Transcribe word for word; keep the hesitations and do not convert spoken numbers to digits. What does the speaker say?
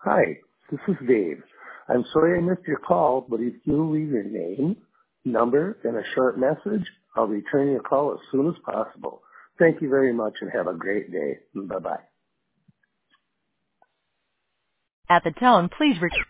Hi, this is Dave. I'm sorry I missed your call, but if you leave your name, number, and a short message, I'll return your call as soon as possible. Thank you very much and have a great day. Bye-bye. At the tone, please record.